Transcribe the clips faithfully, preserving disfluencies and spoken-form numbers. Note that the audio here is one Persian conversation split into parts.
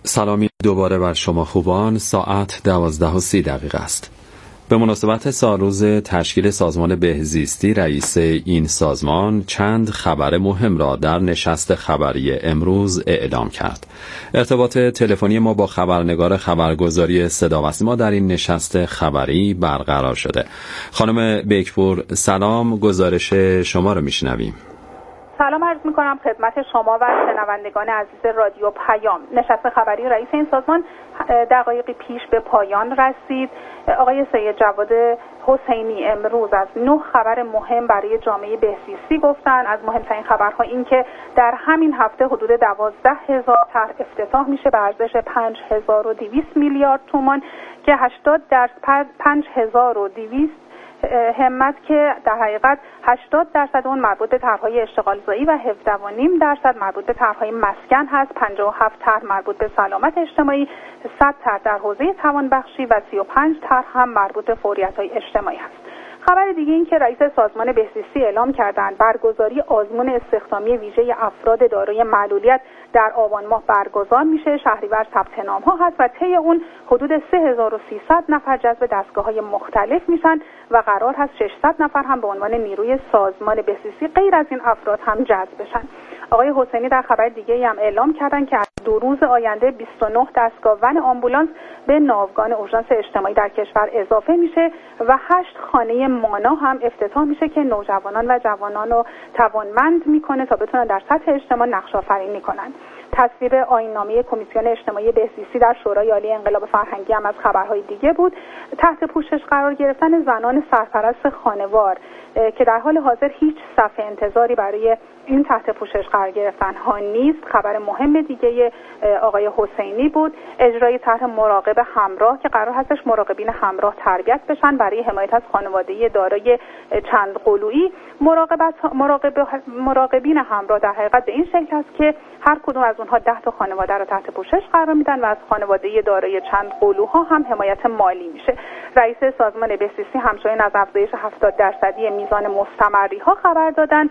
سلامی دوباره بر شما خوبان. ساعت دوازده و سی دقیقه است. به مناسبت سالروز تشکیل سازمان بهزیستی، رئیس این سازمان چند خبر مهم را در نشست خبری امروز اعلام کرد. ارتباط تلفنی ما با خبرنگار خبرگزاری صدا و سیما در این نشست خبری برقرار شده. خانم بیکپور سلام، گزارش شما رو میشنویم. سلام عرض می کنم خدمت شما و شنوندگان عزیز رادیو پیام. نشست خبری رئیس این سازمان دقایقی پیش به پایان رسید. آقای سید جواد حسینی امروز از نه خبر مهم برای جامعه بهزیستی گفتن. از مهمترین خبرها این که در همین هفته حدود دوازده هزار طرح افتتاح میشه به ارزش پنج هزار و دویست میلیارد تومان که هشتاد درصد پنج هزار و دویست همت که در حقیقت هشتاد درصد اون مربوط به طرح‌های اشتغالزایی و هفده و نیم درصد مربوط به طرح‌های مسکن هست، پنجاه و هفت طرح مربوط به سلامت اجتماعی، صد طرح در حوزه توانبخشی و سی و پنج طرح هم مربوط به فوریت‌های اجتماعی هست. خبر دیگه این که رئیس سازمان بهزیستی اعلام کردند برگزاری آزمون استخدامی ویژه افراد دارای معلولیت در آبان ماه برگزار میشه. شهریور ثبت نام ها هست و طی اون حدود سه هزار و سیصد نفر جذب دستگاه‌های مختلف میشن و قرار هست ششصد نفر هم به عنوان نیروی سازمان بهزیستی غیر از این افراد هم جذب بشن. آقای حسینی در خبر دیگه هم اعلام کردن که از دو روز آینده بیست و نه دستگاه ون آمبولانس به ناوگان اورژانس اجتماعی در کشور اضافه میشه و هشت خانه مانا هم افتتاح میشه که نوجوانان و جوانان رو توانمند میکنه تا بتونن در سطح اجتماع نقش آفرینی کنن. تصویب آیین‌نامه کمیسیون اجتماعی بهزیستی در شورای عالی انقلاب فرهنگی هم از خبرهای دیگه بود. تحت پوشش قرار گرفتن زنان سرپرست خانوار که در حال حاضر هیچ صف انتظاری برای این تحت پوشش قرار گرفتن ها نیست. خبر مهم دیگه آقای حسینی بود اجرای طرح مراقب همراه که قرار هستش مراقبین همراه تربیت بشن برای حمایت از خانواده دارای چند قلویی. مراقبت مراقب مراقبین همراه در حقیقت به این شکل است که هر کدوم از اونها ده تا خانواده رو تحت پوشش قرار میدن و از خانواده دارای چند قلوها هم حمایت مالی میشه. رئیس سازمان بهزیستی همچنین از افزایش هفتاد درصدی میزان مستمری ها خبر دادن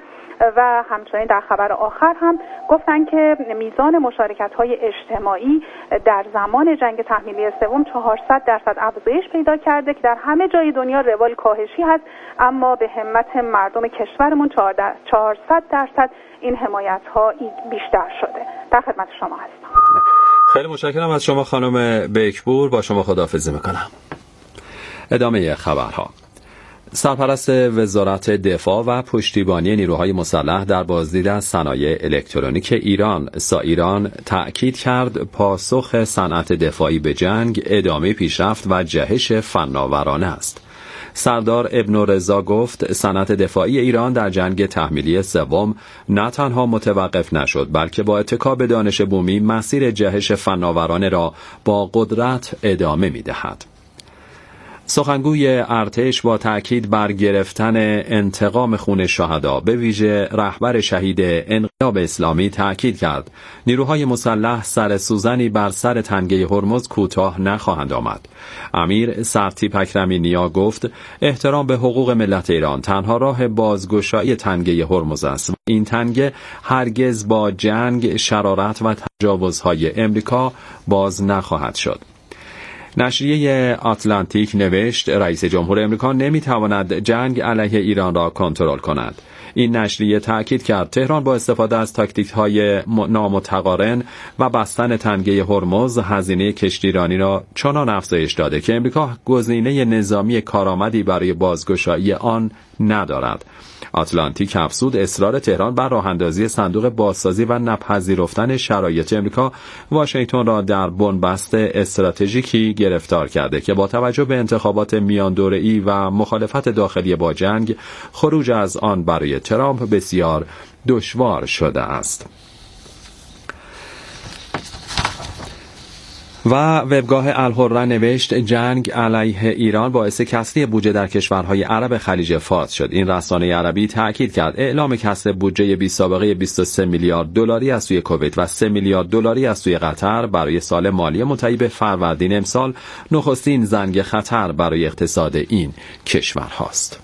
و همچنین در خبر آخر هم گفتن که میزان مشارکت های اجتماعی در زمان جنگ تحمیلی سوم چهارصد درصد افزایش پیدا کرده که در همه جای دنیا روال کاهشی هست، اما به همت مردم کشورمون چهارصد درصد این حمایت ها بیشتر شده. در خدمت شما هستم. خیلی متشکرم از شما خانم بیکپور. با شما خداحافظی میکنم. ادامه خبرها. سرپرست وزارت دفاع و پشتیبانی نیروهای مسلح در بازدید از صنایع الکترونیک ایران سایران تأکید کرد پاسخ صنعت دفاعی به جنگ ادامه پیشرفت و جهش فناورانه است. سردار ابن رضا گفت صنعت دفاعی ایران در جنگ تحمیلی سوم نه تنها متوقف نشد بلکه با اتکا به دانش بومی مسیر جهش فناورانه را با قدرت ادامه می‌دهد. سخنگوی ارتش با تأکید بر گرفتن انتقام خون شهدا به ویژه رهبر شهید انقلاب اسلامی تأکید کرد نیروهای مسلح سر سوزنی بر سر تنگه هرمز کوتاه نخواهند آمد. امیر سرتیپ اکرمی نیا گفت احترام به حقوق ملت ایران تنها راه بازگشایی تنگه هرمز است. این تنگه هرگز با جنگ، شرارت و تجاوزهای امریکا باز نخواهد شد. نشریه آتلانتیک نوشت رئیس جمهور امریکا نمیتواند جنگ علیه ایران را کنترل کند. این نشریه تأکید کرد تهران با استفاده از تاکتیک‌های نامتقارن و بستن تنگه هرمز هزینه کشتیرانی را چنان افزایش داده که امریکا گزینه نظامی کارآمدی برای بازگشایی آن ندارد. آتلانتیک افزود اصرار تهران بر راه‌اندازی صندوق بازسازی و نپذیرفتن شرایط امریکا واشنگتن را در بنبست استراتژیکی گرفتار کرده که با توجه به انتخابات میان دوره‌ای و مخالفت داخلی با جنگ خروج از آن برای ترامپ بسیار دشوار شده است. و وبگاه الحره نوشت جنگ علیه ایران باعث کسری بودجه در کشورهای عرب خلیج فارس شد. این رسانه عربی تأکید کرد اعلام کسر بودجه بی سابقه بیست و سه میلیارد دلاری از سوی کویت و سه میلیارد دلاری از سوی قطر برای سال مالی منتهی به فروردین امسال نخستین زنگ خطر برای اقتصاد این کشورهاست.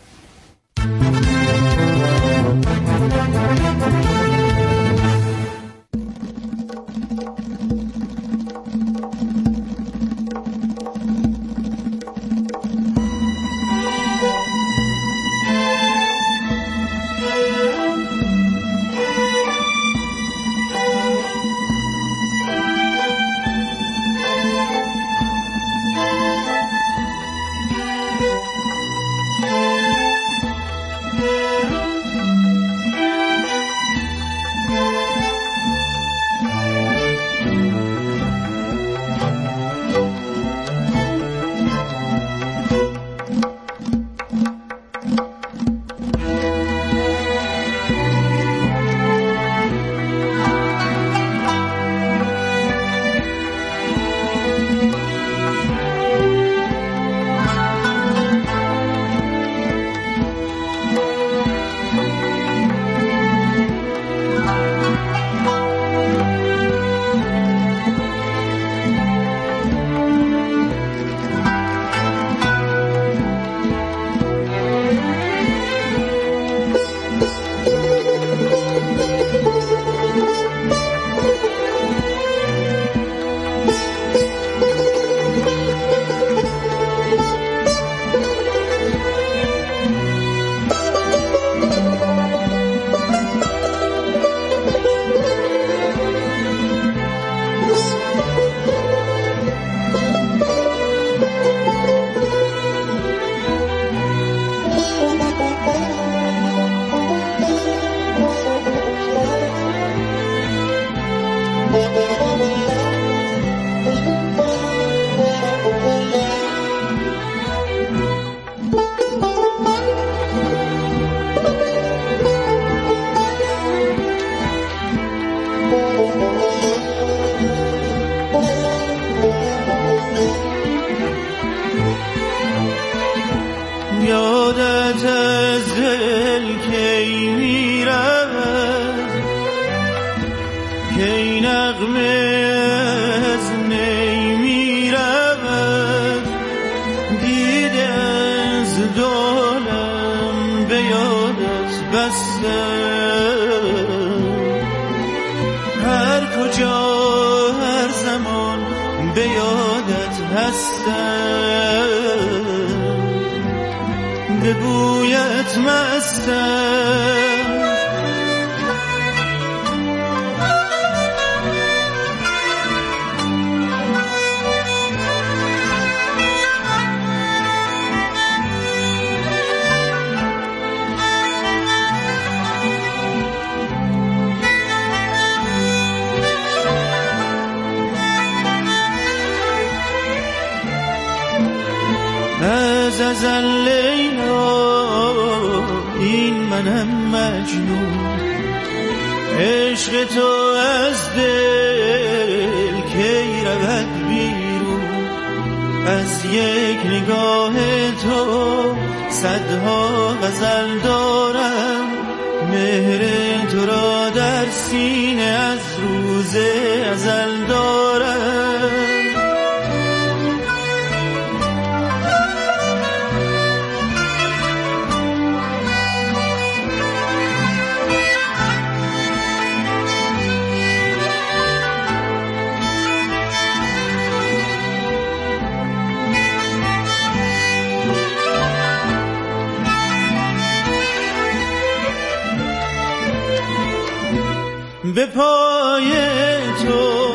دل کی میرود، کی نغمه از نی میرود. دیده از دولم به یادت بستم، هر کجا هر زمان به یادت هستم، به بویت مستم. از ازل لیلا این منم مجنون، عشق تو از دل کی رود بیرون. از یک نگاه تو صدها غزل دارم، مهر تو را در سینه از روز ازل دارم. به پای تو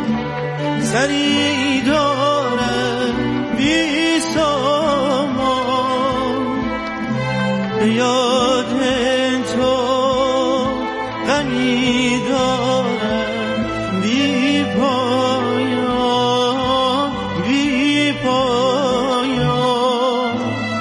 سری دارم بی سامان، به یاد تو غمی دارم بی پایان، بی پایان.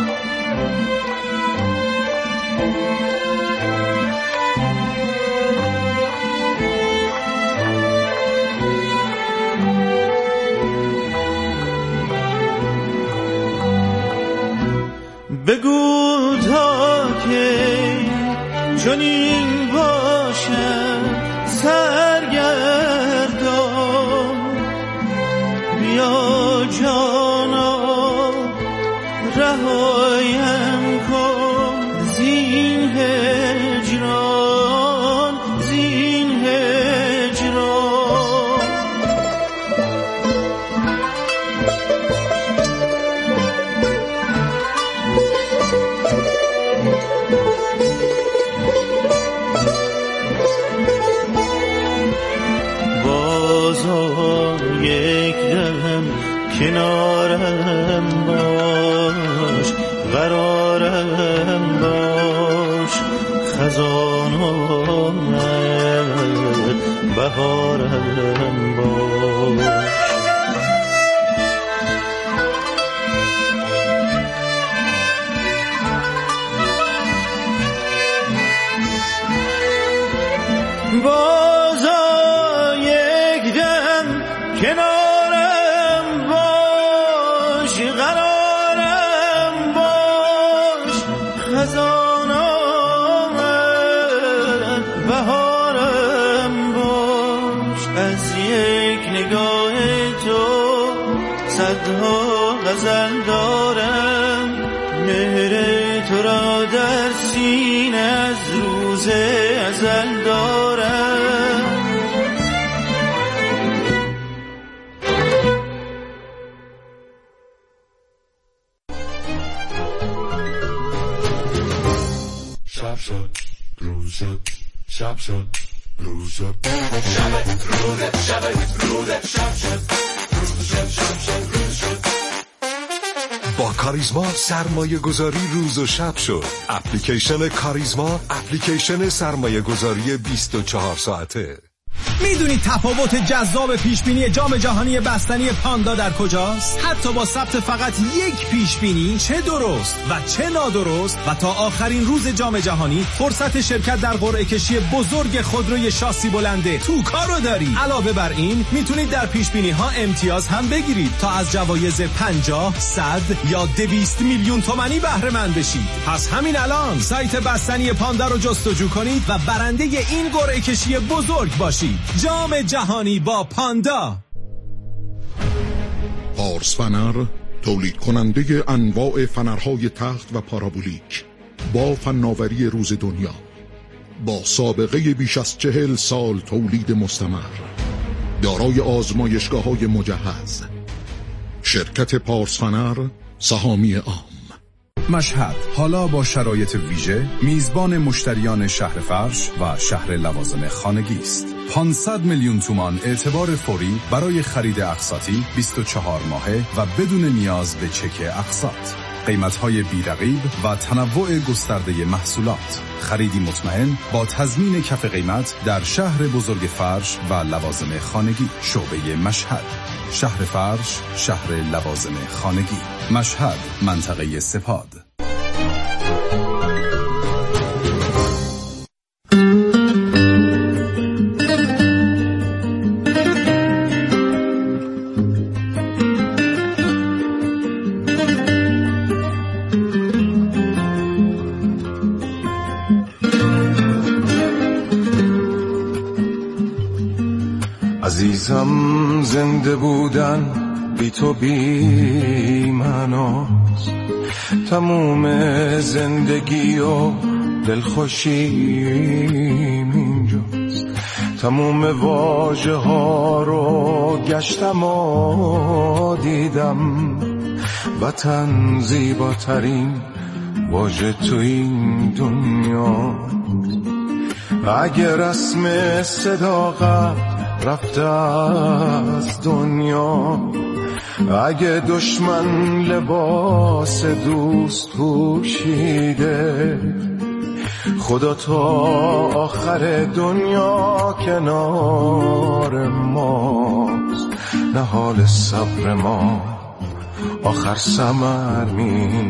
بگو تا که چنین باشم سرگردان، بیا جانا رهایم کن زین هجران، زین هجران. یک دم کنارم باش، قرارم باش، خزان آمد بهارم باش. بازا یک دم کنارم باش، قرارم باش، خزان آمد بهارم باش. از یک نگاه تو صدها غزل دارم، مهر تو را در سینه از روز ازل دارم. شب شد روز شد، شب شد روز شد، شب روز شب روز شب شد روز شد، شب شد روز شد. با کاریزما سرمایه گذاری روز و شب شد. اپلیکیشن کاریزما، اپلیکیشن سرمایه گذاری بیست و چهار ساعته. میدونید تفاوت جذاب پیشبینی جام جهانی بستنی پاندا در کجاست؟ حتی با ثبت فقط یک پیشبینی چه درست و چه نادرست و تا آخرین روز جام جهانی فرصت شرکت در قرعه کشی بزرگ خودروی شاسی بلنده توکا رو داری. علاوه بر این میتونید در پیشبینی ها امتیاز هم بگیرید تا از جوایز پنجاه، صد یا دویست میلیون تومانی بهره مند بشید. پس همین الان سایت بستنی پاندا رو جستجو کنید و برنده این قرعه کشی بزرگ باشید. جام جهانی با پاندا. پارس فنر، تولید کننده انواع فنرهای تخت و پارابولیک با فناوری روز دنیا، با سابقه بیش از چهل سال تولید مستمر، دارای آزمایشگاه‌های مجهز. شرکت پارس فنر، سهامی عام. مشهد حالا با شرایط ویژه میزبان مشتریان شهر فرش و شهر لوازم خانگی است. پانصد میلیون تومان اعتبار فوری برای خرید اقساطی بیست و چهار ماهه و بدون نیاز به چک اقساط. قیمت‌های بی‌رقیب و تنوع گسترده محصولات. خریدی مطمئن با تضمین کف قیمت در شهر بزرگ فرش و لوازم خانگی. شعبه مشهد، شهر فرش، شهر لوازم خانگی. مشهد، منطقه سپاد. عزیزم زنده بودن بی تو بی مناست، تموم زندگی و دلخوشیم اینجاست. تموم واژه ها رو گشتم و دیدم، وطن زیباترین واژه تو این دنیا. اگه رسم صداقت رفته از دنیا، اگه دشمن لباس دوست پوشیده، خدا تا آخر دنیا کنار ماست. نه حال صبر ما آخر ثمر می.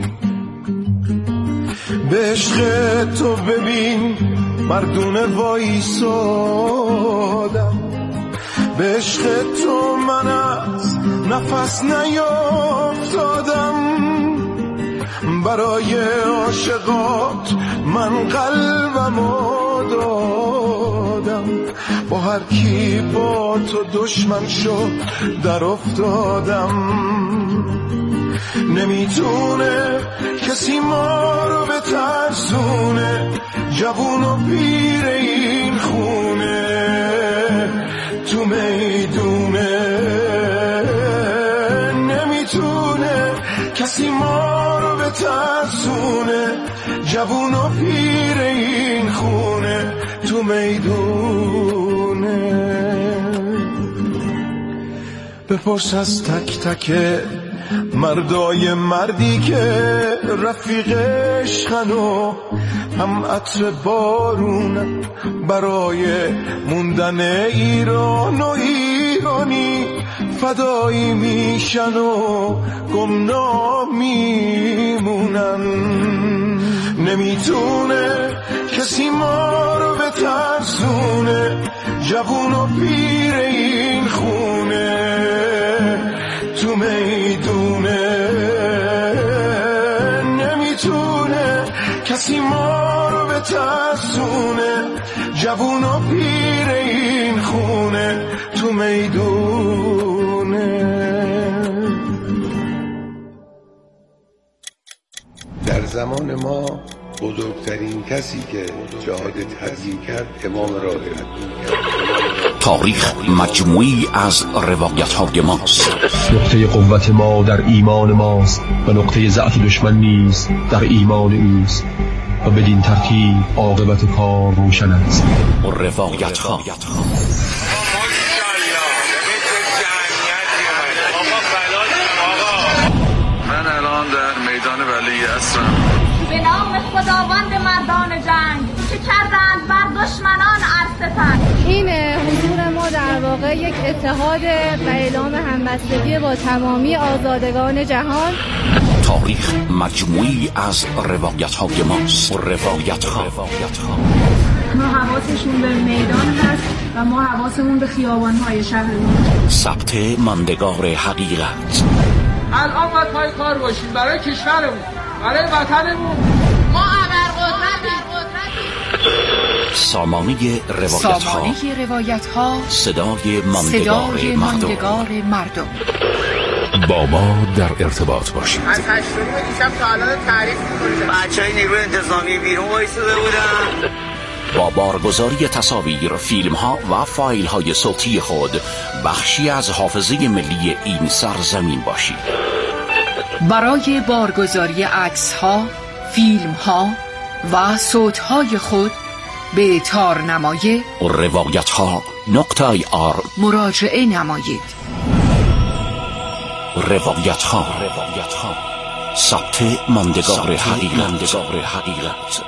به عشق تو ببین مردونه وایسادم، به عشق تو من از نفس نیافتادم. برای عاشقات من قلبمو دادم، با هر کی با تو دشمن شد در افتادم. نمیتونه کسی ما رو به ترسونه، جوون و پیر این خونه تو میدونه. نمیتونه کسی ما رو به ترسونه، جوون و پیر این خونه تو میدونه. بپرس از تک تک مردای مردی که رفیق عشقن و هم عطر بارون برای موندن ایران و ایرانی فدایی میشن و گمنام میمونن. نمیتونه کسی ما رو به ترسونه، جوون و پیر این خونه تو میدونه. نمیتونه کسی ما رو به ترسونه، جوون و پیر این خونه تو میدونه. در زمان ما بزرگترین کسی که جهاد تبلیغ کرد امام راهب. تاریخ مجموعی از روایت‌های ماست. نقطه قوت ما در ایمان ماست و نقطه ضعف دشمن نیز در ایمان اوست و بدین ترتیب عاقبت کار روشن است. روایت‌ها من الان در میدان ولی هستم. به نام خداوند مردان جنگ که کردند بر دشمنان عرصه این حضور ما در واقع یک اتحاد و اعلام همبستگی با تمامی آزادگان جهان. تاریخ مجموعی از روایت های ماست. روایت ها ما حواسشون به میدان هست و ما حواسمون به خیابان های شهرمون. ثبت ماندگار حقیقت. الان باید پای کار باشیم برای کشورمون، برای وطنمون. ما ابرقدرتیم. سامانه روایت ها. سامانه روایت ها. صدای ماندگار, صدای ماندگار مردم. مردم. با ما در ارتباط باشید. از هشتم دیشب تا الان تعریف می‌کنید. بچهای نیروی انتظامی بیرون وایساده بودن. با بارگذاری تصاویر، فیلم ها و فایل های صوتی خود بخشی از حافظه ملی این سرزمین باشید. برای بارگذاری عکس ها، فیلم ها و صوت های خود به تارنمای روایت ها نقطه آی آر مراجعه نمایید. روایت ها ثبت ماندگار حقیقت.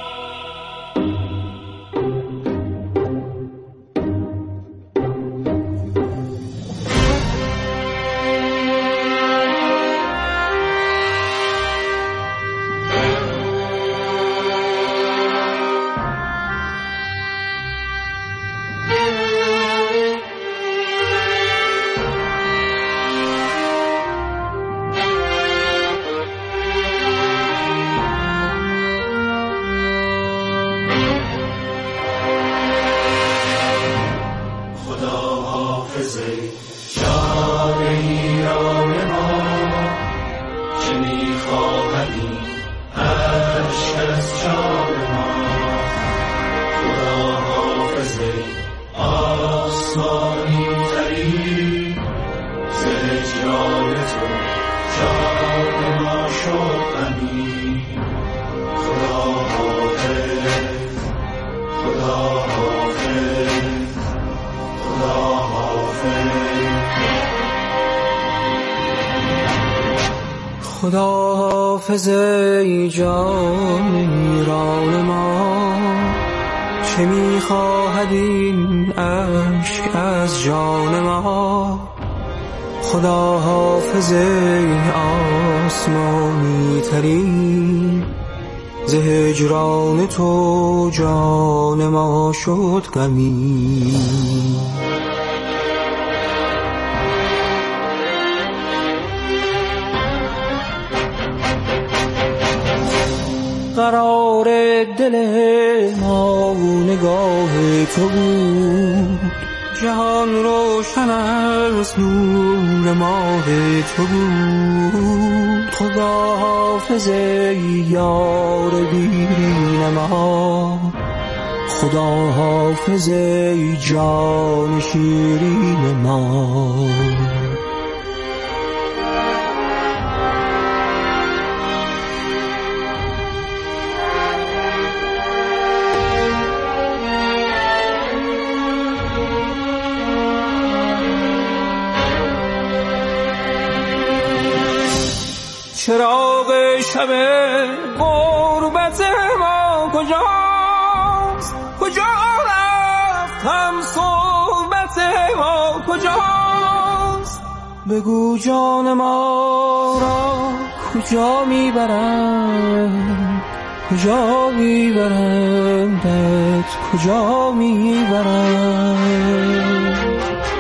خدا حافظ ای جان ایران ما، چه میخواهد این اشک از جان ما. خدا حافظ ای آسمانی ترین، ز هجران تو جان ما شد غمی. قرار دل ما نگاه تو بود، جهان روشن از نور ماه تو بود. خدا حافظ ای یار دیرین ما، خدا حافظ ای جان شیرین ما. چراغ شب غربت ما کجاست؟ کجا رفت هم صحبت ما کجاست؟ بگو جان ما را کجا میبرند، کجا میبرندت، کجا میبرند؟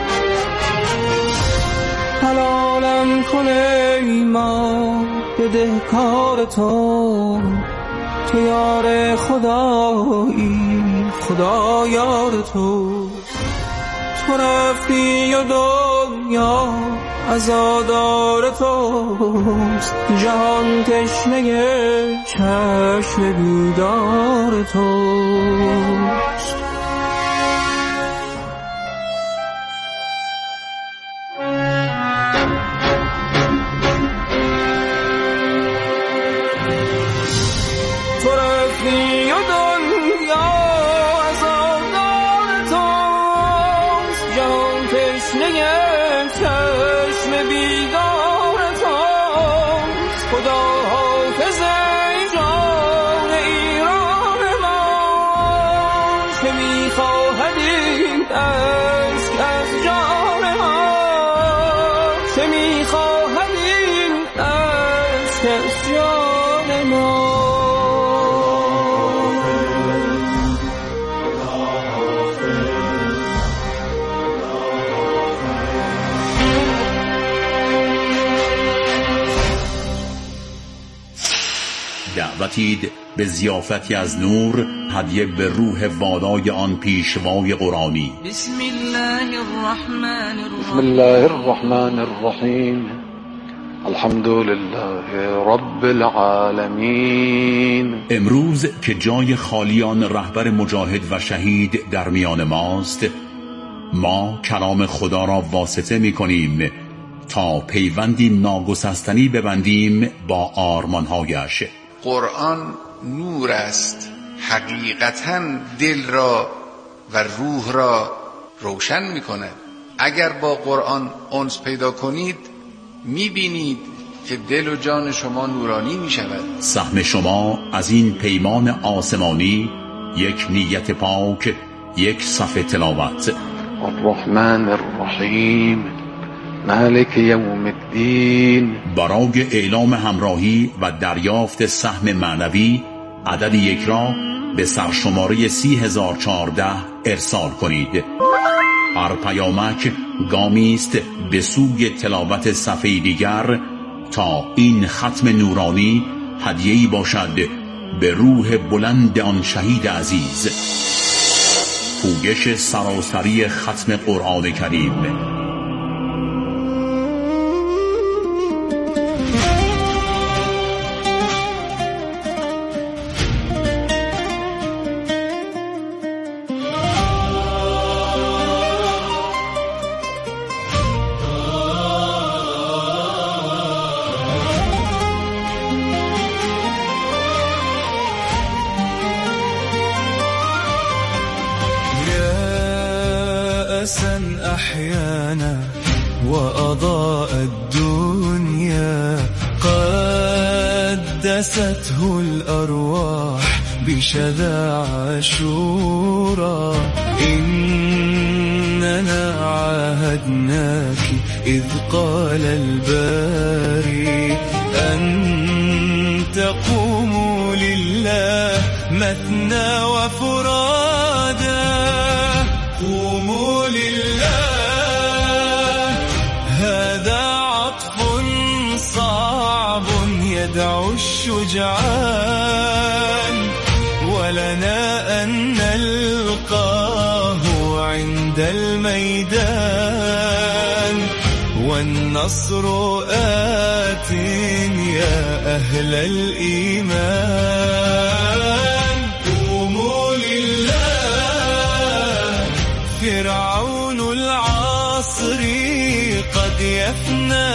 حلالم کنه ما بدهکار تو، تو یار خدایی، خدا یار تو. تو رفتی و دنیا عزادار توست، جهان تشنه چشم بیدار توست. دعوتید به ضیافتی از نور، هدیه به روح والای آن پیشوای قرآنی. بسم الله الرحمن الرحیم بسم الله الرحمن الرحیم الحمد لله رب العالمین. امروز که جای خالیان رهبر مجاهد و شهید در میان ماست، ما کلام خدا را واسطه می کنیم تا پیوندی ناگسستنی ببندیم با آرمانهایش. قرآن نور است، حقیقتاً دل را و روح را روشن می کند. اگر با قرآن انس پیدا کنید می بینید که دل و جان شما نورانی می شود. سهم شما از این پیمان آسمانی یک نیت پاک، یک صفحه تلاوت. الرحمن الرحیم مالک یوم الدین. برای اعلام همراهی و دریافت سهم معنوی عدد یک را به سرشماره سی هزار و چهارده ارسال کنید. هر پیامک گامی است به سوی تلاوت صفحه دیگر تا این ختم نورانی هدیه‌ای باشد به روح بلند آن شهید عزیز. پویش سراسری ختم قرآن کریم. أحيانا وأضاء الدنيا قدسته الأرواح بشذا عاشورا. إننا عاهدناك إذ قال الباري أن تقوموا لله مثنى وفرادا. قوموا لله هذا عطف صعب يدعو الشجعان، ولنا أن نلقاه عند الميدان. والنصر آت يا أهل الإيمان. قوموا لله فرعون العصر قد يفنى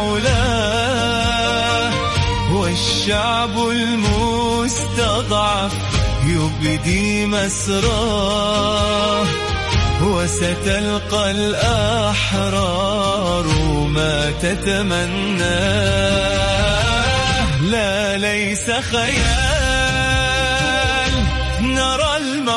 بعلاه، والشعب المستضعف يبدي مسراه. وستلقى الأحرار ما تتمناه. لا ليس خيال نرى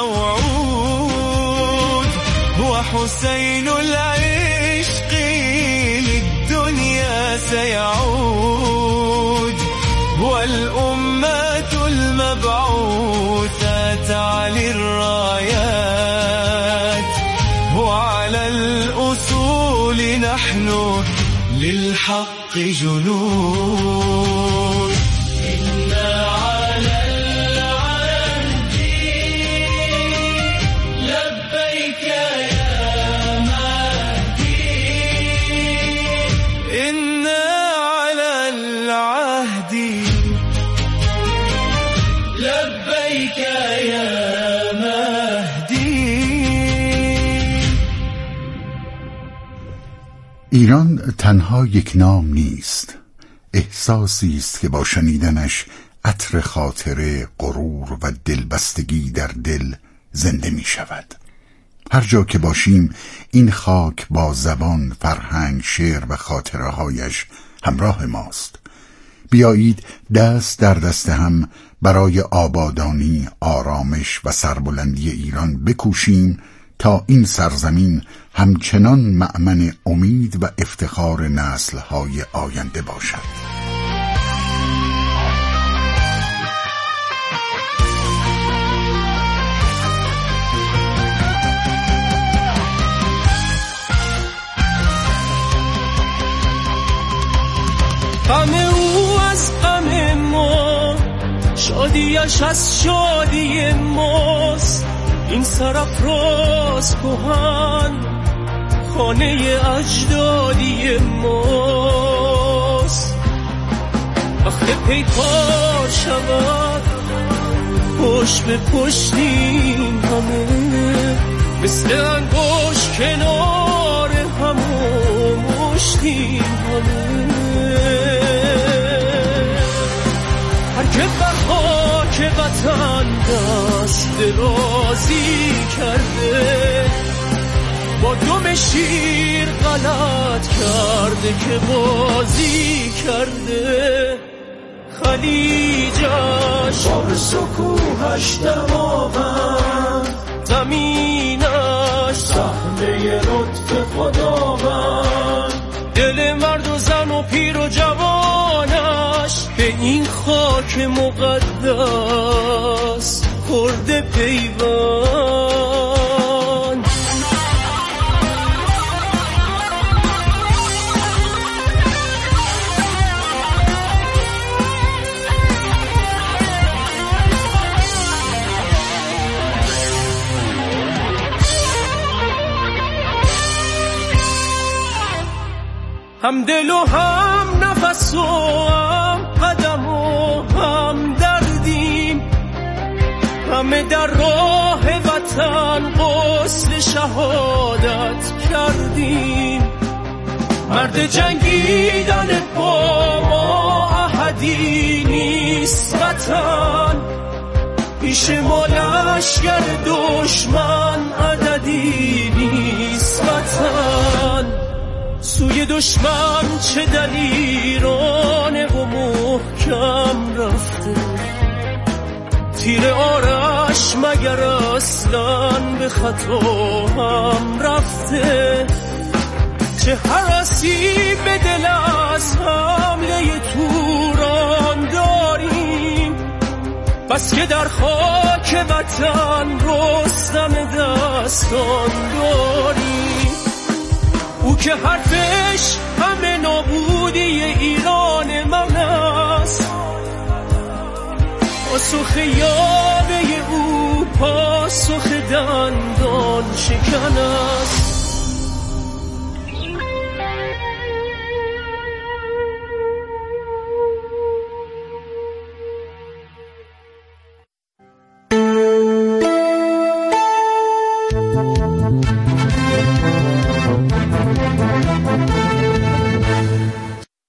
الموعود، وحسين العشق للدنيا سيعود. والأمات المبعوثات على الرايات، وعلى الأصول نحن للحق جنود. إنا على العهد لبيك يا مهدي. إنا على العهد لبيك يا مهدي. ایران تنها یک نام نیست، احساسی است که با شنیدنش عطر خاطره، غرور و دلبستگی در دل زنده می شود. هر جا که باشیم این خاک با زبان، فرهنگ، شعر و خاطره هایش همراه ماست. بیایید دست در دست هم برای آبادانی، آرامش و سربلندی ایران بکوشیم تا این سرزمین همچنان مأمن امید و افتخار نسل‌های آینده باشد. غم او از غم ما شادیش از شادی ماست، این سرافراز کهن خانه اجدادی ماست. وقتی پیکار شود پشت به پشت این همه، مثل انگشت کنار هم و مشت این همه. هر که بر خاک وطن دست درازی کرده، با دم شیر غلط کرده که بازی کرده. خلیجش بار سکوهش دماوند، زمینش صحنه لطف خداوند. دل مرد و زن و پیر و جوانش به این خاک مقدس خورده پیوند. هم دل و هم نفس و هم قدم و هم دردیم، همه در راه وطن غسل شهادت کردیم. مرد جنگیدن با ما احدی نیست وطن، پیش ما لشکر دشمن عددی نیست وطن. سوی دشمن چه دلیرانه و محکم رفته، تیر آرش مگر اصلاً به خطا هم رفته. چه هرسی به دل از حمله توران داریم، بس که در خاک وطن رستم دستان داریم. او که حرفش همه نابودی ایران من است، پاسخ یاوه او پاسخ دندان شکن است.